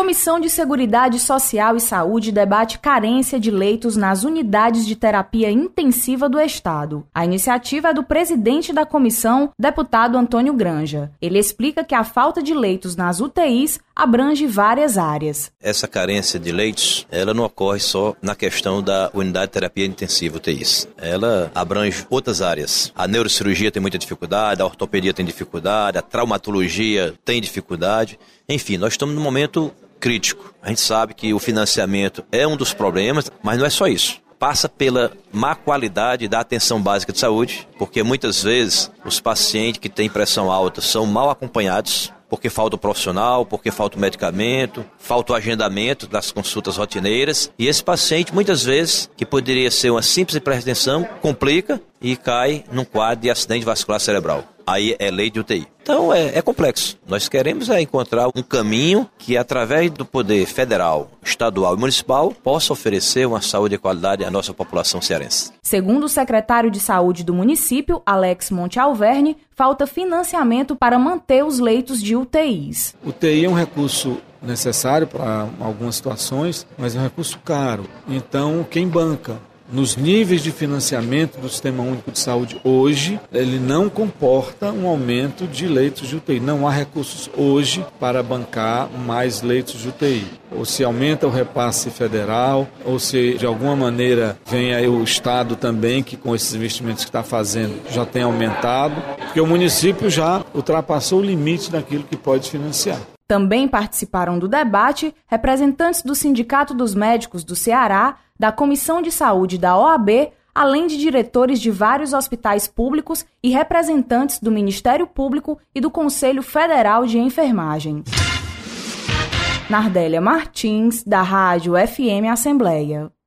Comissão de Seguridade Social e Saúde debate carência de leitos nas unidades de terapia intensiva do Estado. A iniciativa é do presidente da comissão, deputado Antônio Granja. Ele explica que a falta de leitos nas UTIs abrange várias áreas. Essa carência de leitos, ela não ocorre só na questão da unidade de terapia intensiva, UTIs. Ela abrange outras áreas. A neurocirurgia tem muita dificuldade, a ortopedia tem dificuldade, a traumatologia tem dificuldade. Enfim, nós estamos num momento crítico. A gente sabe que o financiamento é um dos problemas, mas não é só isso. Passa pela má qualidade da atenção básica de saúde, porque muitas vezes os pacientes que têm pressão alta são mal acompanhados, porque falta o profissional, porque falta o medicamento, falta o agendamento das consultas rotineiras. E esse paciente, muitas vezes, que poderia ser uma simples hipertensão, complica e cai num quadro de acidente vascular cerebral. Aí é lei de UTI. Então é complexo. Nós queremos encontrar um caminho que, através do poder federal, estadual e municipal, possa oferecer uma saúde de qualidade à nossa população cearense. Segundo o secretário de Saúde do município, Alex Monte Alverne, falta financiamento para manter os leitos de UTIs. UTI é um recurso necessário para algumas situações, mas é um recurso caro. Então, quem banca nos níveis de financiamento do Sistema Único de Saúde hoje, ele não comporta um aumento de leitos de UTI. Não há recursos hoje para bancar mais leitos de UTI. Ou se aumenta o repasse federal, ou se de alguma maneira vem aí o Estado também, que com esses investimentos que está fazendo já tem aumentado, porque o município já ultrapassou o limite daquilo que pode financiar. Também participaram do debate representantes do Sindicato dos Médicos do Ceará, da Comissão de Saúde da OAB, além de diretores de vários hospitais públicos e representantes do Ministério Público e do Conselho Federal de Enfermagem. Nardélia Martins, da Rádio FM Assembleia.